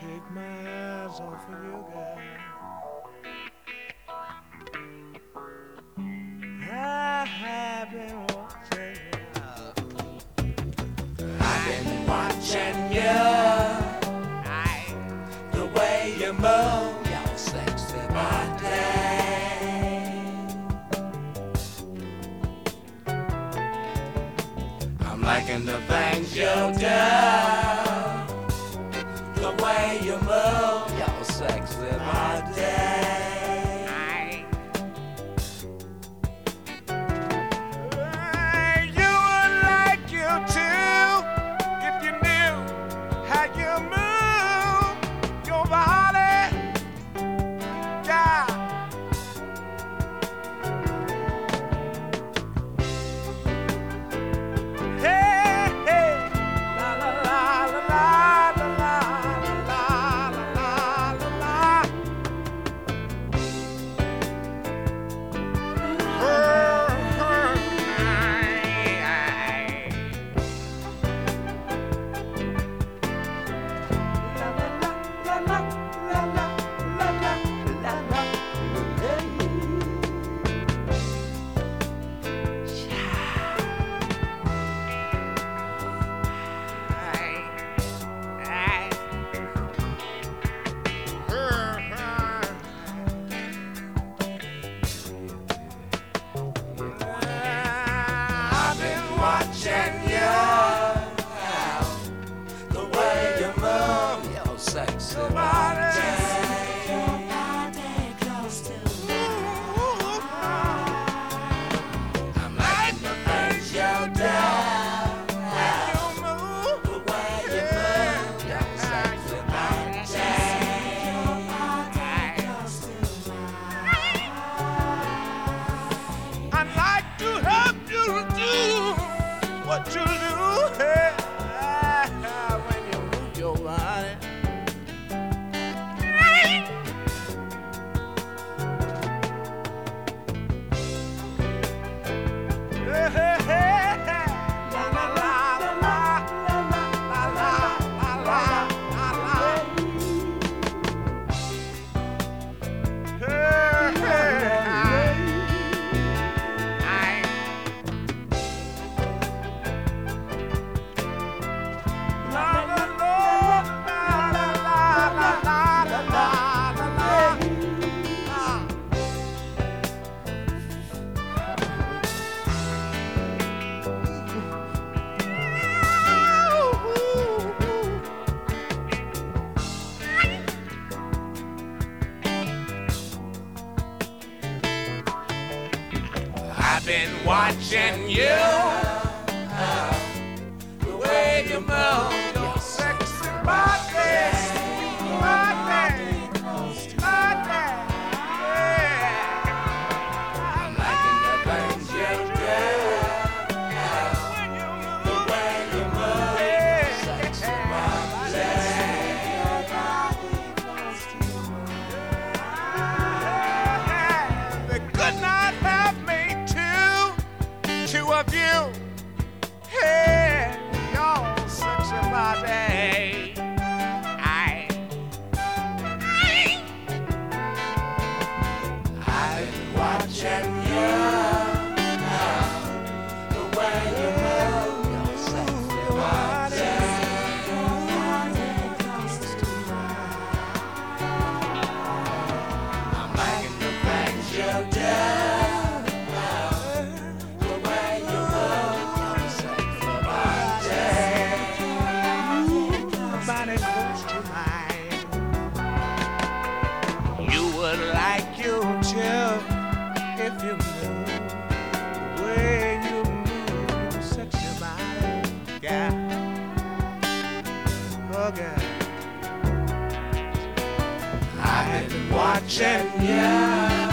take my eyes off of you, girl. I have been watching you. I've been watching you. The way you move your sexy body. I'm liking the things you do. The way you move your sexy body. You would like you too if you knew how you move your body. Yeah. Hey, hey. La la la la la la la la la la. I've been watching you, the way you move your sexy body. I'm liking the things you do. The way you move your sexy body. I'd like to help you do what you do, hey, when you move your body. Hey, hey, hey, hey. La, la, la, la, la, la, la, la, la, la. Hey, hey, La la la la la la la la la la la. I've been watching you, the way you move your sexy body, body, body. Yeah. I'm liking the things you do, the way you move your sexy body. They could not have made two of you. Hey, your sexy body. I've been watching you, the way you move your sexy body. I'm liking the things you do. The way you move your sexy body. Body close to mine. You would like you too if you knew the way you move your sexy body. Yeah. Oh, girl. I've been watching you.